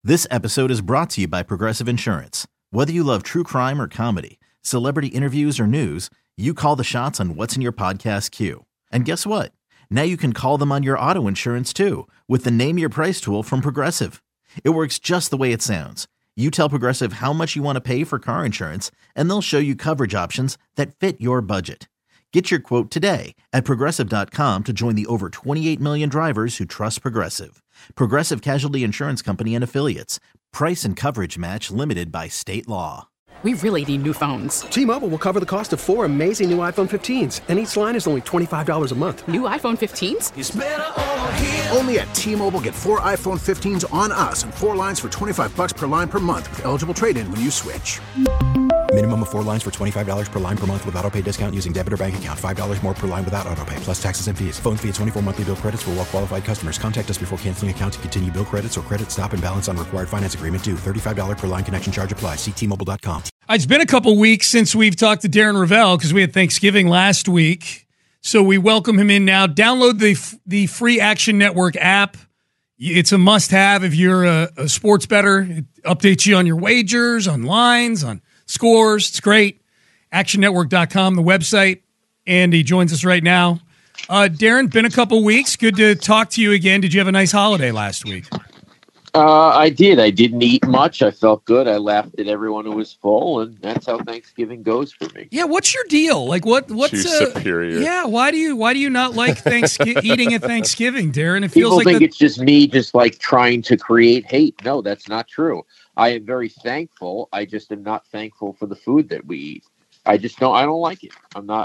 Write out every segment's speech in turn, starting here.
This episode is brought to you by Progressive Insurance. Whether you love true crime or comedy, celebrity interviews or news, you call the shots on what's in your podcast queue. And guess what? Now you can call them on your auto insurance too with the Name Your Price tool from Progressive. It works just the way it sounds. You tell Progressive how much you want to pay for car insurance, and they'll show you coverage options that fit your budget. Get your quote today at Progressive.com to join the over 28 million drivers who trust Progressive. Progressive Casualty Insurance Company and Affiliates. Price and coverage match limited by state law. We really need new phones. T-Mobile will cover the cost of 4 amazing new iPhone 15s, and each line is only $25 a month. New iPhone 15s? It's better over here. Only at T-Mobile, get 4 iPhone 15s on us and 4 lines for $25 per line per month with eligible trade-in when you switch. Minimum of 4 lines for $25 per line per month with autopay discount using debit or bank account. $5 more per line without autopay, plus taxes and fees. Phone fee at 24 monthly bill credits for well-qualified customers. Contact us before canceling account to continue bill credits or credit stop and balance on required finance agreement due. $35 per line connection charge applies. See T-Mobile.com. It's been a couple weeks since we've talked to Darren Rovell because we had Thanksgiving last week. So we welcome him in now. Download the free Action Network app. It's a must-have if you're a sports bettor. It updates you on your wagers, on lines, on scores. It's great. ActionNetwork.com, the website. And he joins us right now. Darren, been a couple weeks. Good to talk to you again. Did you have a nice holiday last week? I did. I didn't eat much. I felt good. I laughed at everyone who was full, and that's how Thanksgiving goes for me. Yeah, what's your deal? Like, what's too superior? Yeah, why do you not like eating at Thanksgiving, Darren? It feels People like think it's just me, just like trying to create hate. No, that's not true. I am very thankful. I just am not thankful for the food that we eat. I don't like it.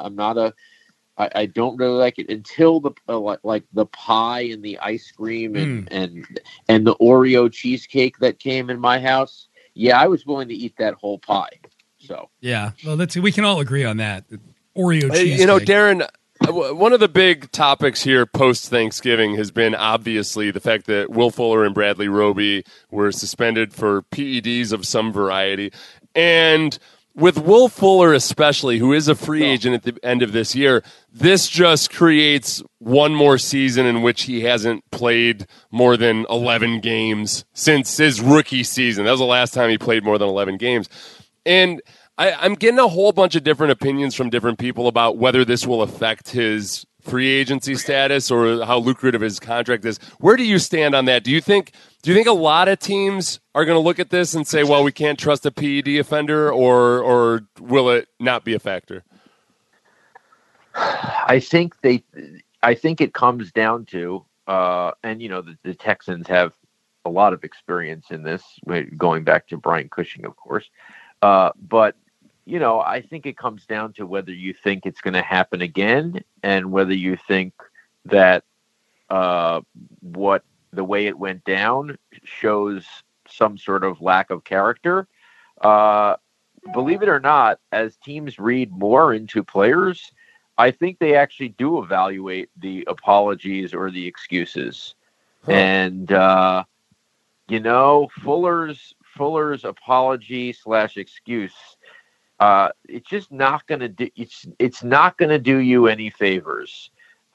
I don't really like it until the like the pie and the ice cream and the Oreo cheesecake that came in my house. Yeah, I was willing to eat that whole pie. So yeah, well, we can all agree on that. Oreo cheesecake. You know, Darren, one of the big topics here post Thanksgiving has been obviously the fact that Will Fuller and Bradley Roby were suspended for PEDs of some variety, and with Will Fuller especially, who is a free agent at the end of this year, this just creates one more season in which he hasn't played more than 11 games since his rookie season. That was the last time he played more than 11 games. And I'm getting a whole bunch of different opinions from different people about whether this will affect his free agency status or how lucrative his contract is. Where do you stand on that? Do you think a lot of teams are going to look at this and say, well, we can't trust a PED offender, or will it not be a factor? I think it comes down to, and you know, the Texans have a lot of experience in this, going back to Brian Cushing, of course. But you know, I think it comes down to whether you think it's going to happen again, and whether you think that the way it went down shows some sort of lack of character. Believe it or not, as teams read more into players, I think they actually do evaluate the apologies or the excuses. Huh. And you know, Fuller's apology / excuse. It's just not going to do. It's not going to do you any favors.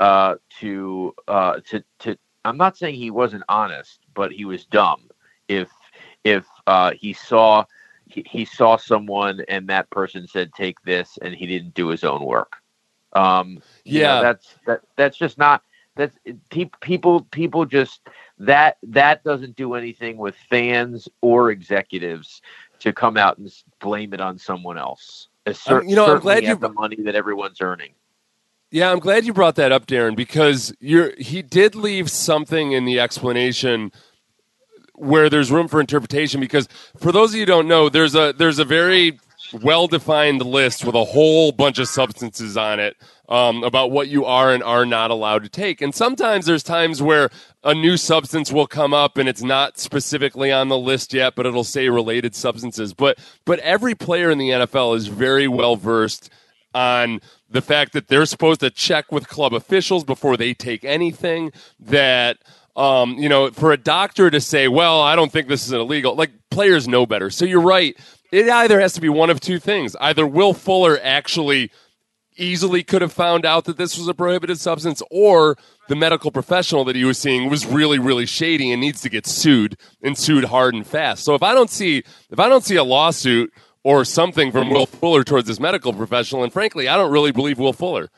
To I'm not saying he wasn't honest, but he was dumb. If he saw someone and that person said take this, and he didn't do his own work. You know, that's just not. That's people just that doesn't do anything with fans or executives to come out and blame it on someone else. I'm glad you the money that everyone's earning. Yeah, I'm glad you brought that up, Darren, because he did leave something in the explanation where there's room for interpretation. Because for those of you who don't know, there's a very well-defined list with a whole bunch of substances on it about what you are and are not allowed to take. And sometimes there's times where a new substance will come up and it's not specifically on the list yet, but it'll say related substances. But every player in the NFL is very well-versed on the fact that they're supposed to check with club officials before they take anything, that for a doctor to say, well, I don't think this is illegal, like, players know better. So you're right. It either has to be one of two things. Either Will Fuller actually easily could have found out that this was a prohibited substance, or the medical professional that he was seeing was really, really shady and needs to get sued, and sued hard and fast. So if I don't see a lawsuit or something from Will Fuller towards this medical professional, and frankly, I don't really believe Will Fuller.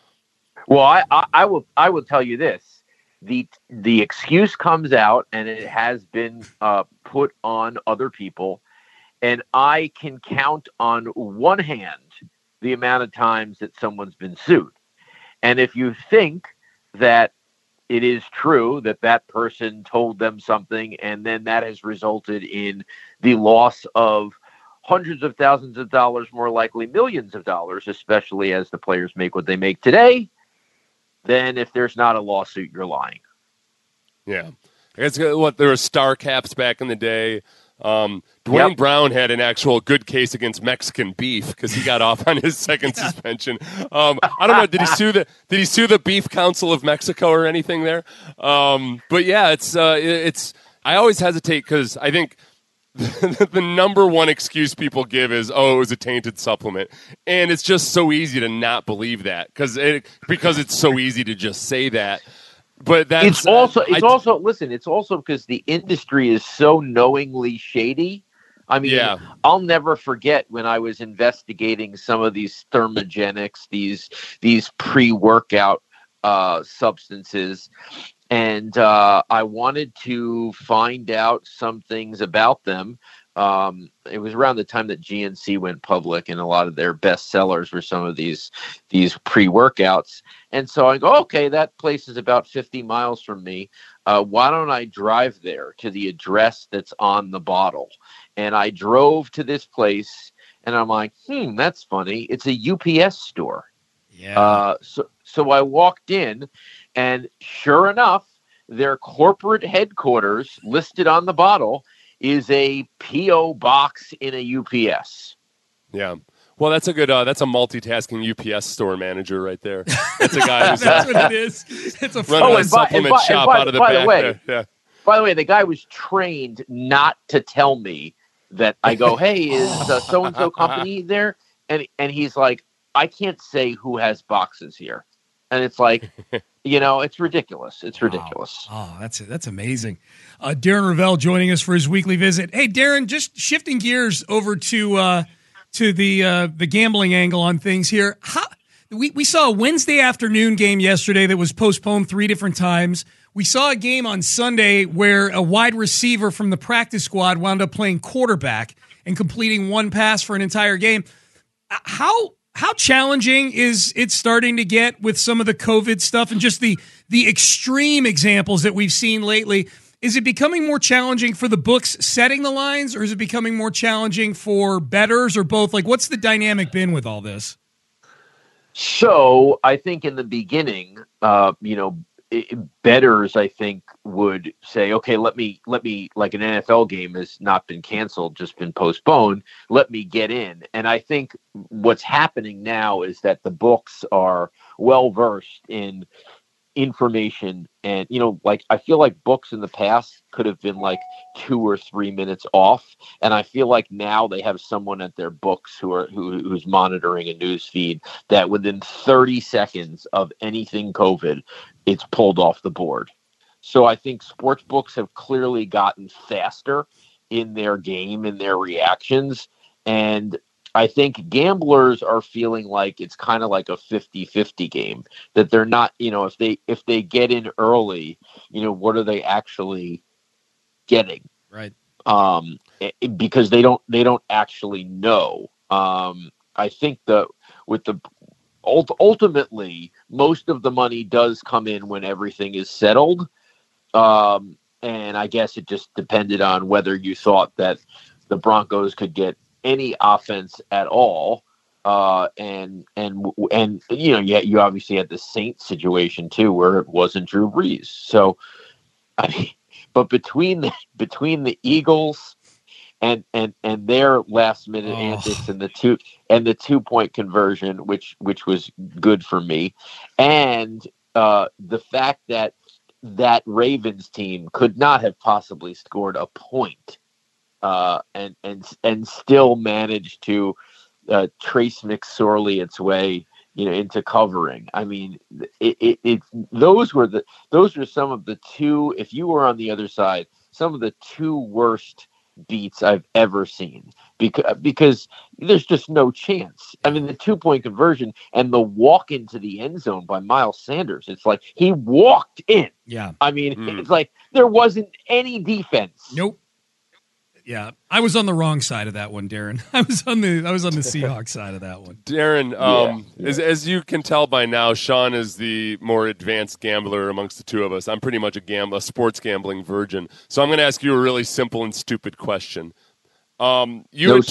Well, I will tell you this: the excuse comes out, and it has been put on other people, and I can count on one hand the amount of times that someone's been sued. And if you think that it is true that that person told them something, and then that has resulted in the loss of hundreds of thousands of dollars, more likely millions of dollars, especially as the players make what they make today, then if there's not a lawsuit, you're lying. Yeah. I guess there were star caps back in the day. Dwayne Brown had an actual good case against Mexican beef because he got off on his second suspension. I don't know. Did he sue the Beef Council of Mexico or anything there? But yeah, it's. I always hesitate because I think the number one excuse people give is, "Oh, it was a tainted supplement," and it's just so easy to not believe that because it's so easy to just say that. But that's it's also because the industry is so knowingly shady. I mean, I'll never forget when I was investigating some of these thermogenics, these pre-workout substances, and I wanted to find out some things about them. It was around the time that GNC went public, and a lot of their best sellers were some of these pre-workouts. And so I go, okay, that place is about 50 miles from me. Why don't I drive there to the address that's on the bottle? And I drove to this place, and I'm like, that's funny. It's a UPS store. Yeah. So I walked in, and sure enough, their corporate headquarters listed on the bottle is a P.O. box in a UPS. Yeah. Well, that's a good. That's a multitasking UPS store manager right there. That's a guy who's that's what it is. It's a running a supplement shop out of the back there. Yeah. By the way, the guy was trained not to tell me that. I go, hey, is so-and-so company there? And he's like, I can't say who has boxes here. And it's like, it's ridiculous. It's ridiculous. Oh, that's amazing. Darren Rovell joining us for his weekly visit. Hey, Darren, just shifting gears over to the gambling angle on things here. We saw a Wednesday afternoon game yesterday that was postponed 3 different times. We saw a game on Sunday where a wide receiver from the practice squad wound up playing quarterback and completing one pass for an entire game. How challenging is it starting to get with some of the COVID stuff and just the extreme examples that we've seen lately? Is it becoming more challenging for the books setting the lines, or is it becoming more challenging for bettors, or both? Like, what's the dynamic been with all this? So I think in the beginning, bettors, I think, would say, okay, let me, like an NFL game has not been canceled, just been postponed. Let me get in. And I think what's happening now is that the books are well versed in information, and I feel like books in the past could have been like 2 or 3 minutes off, and I feel like now they have someone at their books who's monitoring a news feed that within 30 seconds of anything COVID, it's pulled off the board. So I think sports books have clearly gotten faster in their game and their reactions, and I think gamblers are feeling like it's kind of like a 50-50 game, that they're not, if they get in early, what are they actually getting? Right. Because they don't actually know. I think ultimately most of the money does come in when everything is settled. And I guess it just depended on whether you thought that the Broncos could get any offense at all, and you obviously had the Saints situation too, where it wasn't Drew Brees. So, I mean, but between the Eagles and their last minute antics and the 2-point conversion, which was good for me, and the fact that Ravens team could not have possibly scored a point. And still managed to Trace McSorley its way into covering. I mean, those were some of the two, if you were on the other side, some of the two worst beats I've ever seen, because there's just no chance. I mean, the 2-point conversion and the walk into the end zone by Miles Sanders, it's like he walked in. Yeah. I mean, it's like there wasn't any defense. Nope. Yeah, I was on the wrong side of that one, Darren. I was on the Seahawks side of that one. Darren, as you can tell by now, Sean is the more advanced gambler amongst the two of us. I'm pretty much a sports gambling virgin. So I'm going to ask you a really simple and stupid question. You had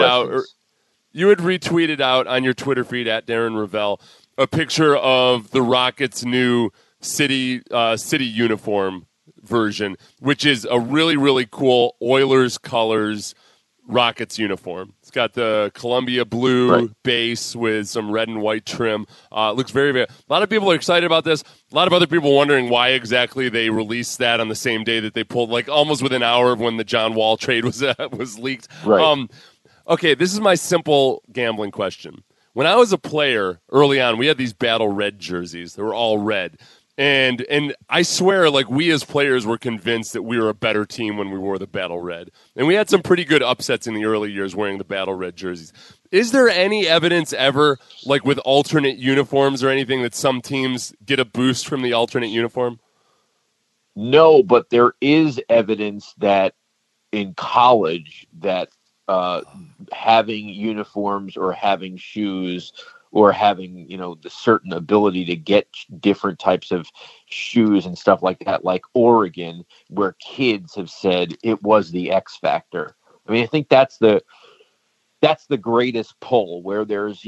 retweeted out on your Twitter feed at Darren Ravel a picture of the Rockets' new city uniform version, which is a really, really cool Oilers colors Rockets uniform. It's got the Columbia blue base with some red and white trim. Looks very, very. A lot of people are excited about this. A lot of other people wondering why exactly they released that on the same day that they pulled, like almost within an hour of when the John Wall trade was leaked. Right. Okay, this is my simple gambling question. When I was a player early on, we had these Battle Red jerseys. They were all red. And I swear, like, we as players were convinced that we were a better team when we wore the Battle Red. And we had some pretty good upsets in the early years wearing the Battle Red jerseys. Is there any evidence ever, like with alternate uniforms or anything, that some teams get a boost from the alternate uniform? No, but there is evidence that in college that having uniforms or having shoes or having, the certain ability to get different types of shoes and stuff like that, like Oregon, where kids have said it was the X factor. I mean, I think that's the greatest pull, where there's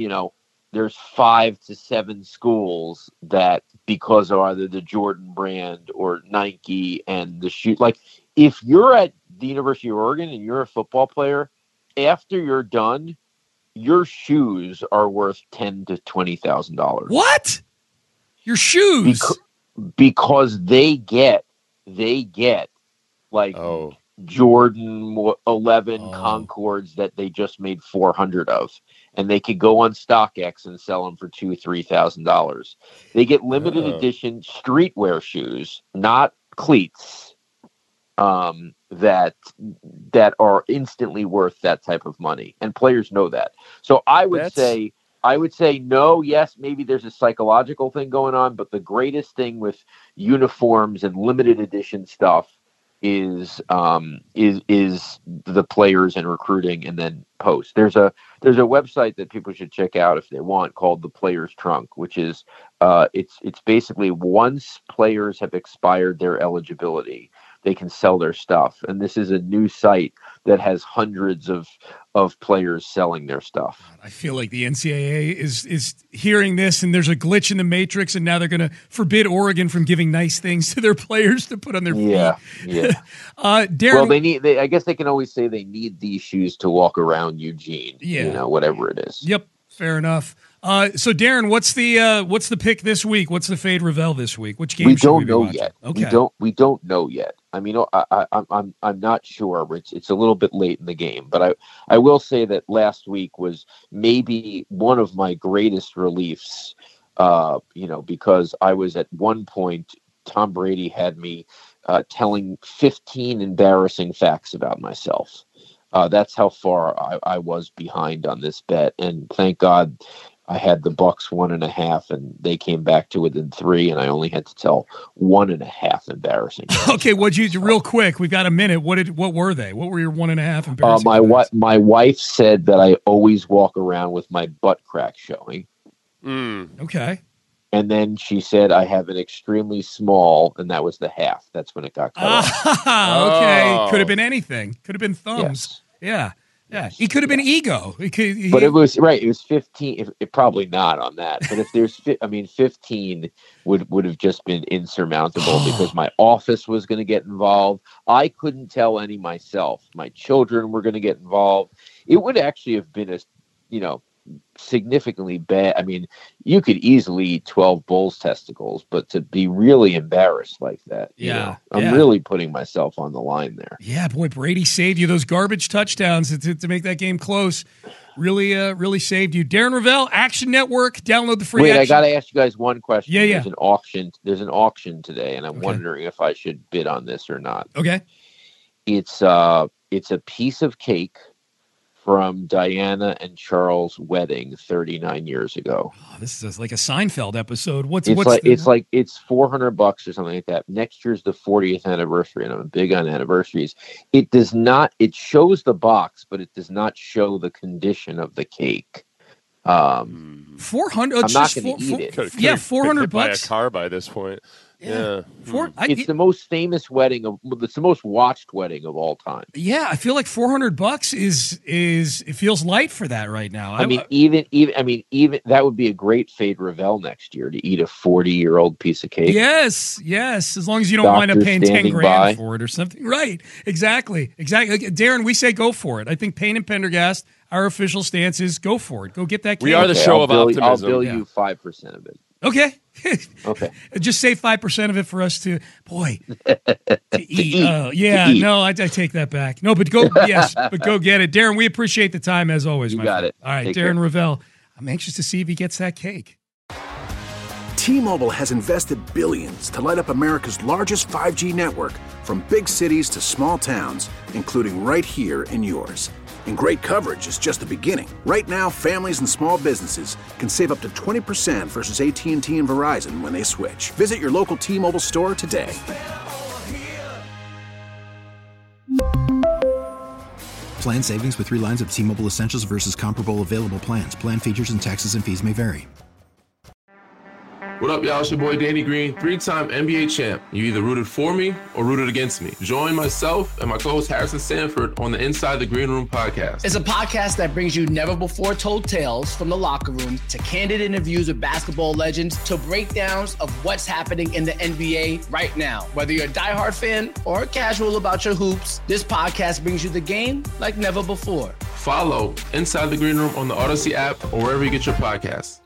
5 to 7 schools that, because of either the Jordan brand or Nike and the shoe, like if you're at the University of Oregon and you're a football player, after you're done, your shoes are worth $10,000 to $20,000. What? Your shoes? Because they get like Jordan 11 Concords that they just made 400 of, and they could go on StockX and sell them for $2,000-$3,000. They get limited edition streetwear shoes, not cleats, that are instantly worth that type of money, and players know that. So I would say no, yes, maybe there's a psychological thing going on, but the greatest thing with uniforms and limited edition stuff is the players and recruiting, and then post. There's a website that people should check out if they want, called the Players Trunk, which is it's basically once players have expired their eligibility, they can sell their stuff. And this is a new site that has hundreds of players selling their stuff. I feel like the NCAA is hearing this, and there's a glitch in the matrix, and now they're going to forbid Oregon from giving nice things to their players to put on their feet. Yeah. Darren, well, I guess they can always say they need these shoes to walk around Eugene. Whatever it is. Yep, fair enough. So Darren, what's the pick this week? What's the fade Ravel this week? Which game should we be watching? Yet. Okay. We don't know yet. I mean, I'm not sure. It's a little bit late in the game, but I will say that last week was maybe one of my greatest reliefs. Because I was at one point, Tom Brady had me telling 15 embarrassing facts about myself. That's how far I was behind on this bet, and thank God I had the Bucks 1.5, and they came back to within 3, and I only had to tell 1.5 embarrassing. Okay, what'd you do? Real quick, we've got a minute. What were they? What were your 1.5 embarrassing? My wife said that I always walk around with my butt crack showing. Okay. And then she said I have an extremely small, and that was the half. That's when it got cut off. Okay, could have been anything. Could have been thumbs. Yes. Yeah. He could have been ego. But it was right. It was 15. Probably not on that. But if there's, 15 would have just been insurmountable because my office was going to get involved. I couldn't tell any myself. My children were going to get involved. It would actually have been significantly bad. I mean, you could easily eat 12 bull's testicles, but to be really embarrassed like that, I'm really putting myself on the line there. Yeah, boy, Brady saved you those garbage touchdowns to make that game close. Really saved you. Darren Rovell, Action Network. Download the free. Wait, Action. I got to ask you guys one question. Yeah. There's an auction today, and I'm wondering if I should bid on this or not. Okay. It's a piece of cake from Diana and Charles' wedding 39 years ago. Oh, this is like a Seinfeld episode. It's $400 or something like that. Next year's the 40th anniversary, and I'm big on anniversaries. It shows the box, but it does not show the condition of the cake. 400. I'm not going to eat it. $400 buy a car by this point. Yeah. It's the most famous wedding it's the most watched wedding of all time. Yeah, I feel like $400 is it feels light for that right now. I mean, even that would be a great Fade Rovell next year to eat a 40-year-old piece of cake. Yes, as long as you don't wind up paying $10,000 for it or something. Right? Exactly. Darren, we say go for it. I think Payne and Pendergast, our official stance is go for it. Go get that cake. We are the show of optimism. I'll bill you 5% of it. Okay. Okay. Just save 5% of it for us to eat. No, I take that back. No, but go get it. Darren, we appreciate the time as always. You got it. All right, Take Darren care. Rovell. I'm anxious to see if he gets that cake. T-Mobile has invested billions to light up America's largest 5G network, from big cities to small towns, including right here in yours. And great coverage is just the beginning. Right now, families and small businesses can save up to 20% versus AT&T and Verizon when they switch. Visit your local T-Mobile store today. Plan savings with 3 lines of T-Mobile Essentials versus comparable available plans. Plan features and taxes and fees may vary. What up, y'all? It's your boy Danny Green, 3-time NBA champ. You either rooted for me or rooted against me. Join myself and my co-host Harrison Sanford on the Inside the Green Room podcast. It's a podcast that brings you never-before-told tales from the locker room to candid interviews with basketball legends to breakdowns of what's happening in the NBA right now. Whether you're a diehard fan or casual about your hoops, this podcast brings you the game like never before. Follow Inside the Green Room on the Odyssey app or wherever you get your podcasts.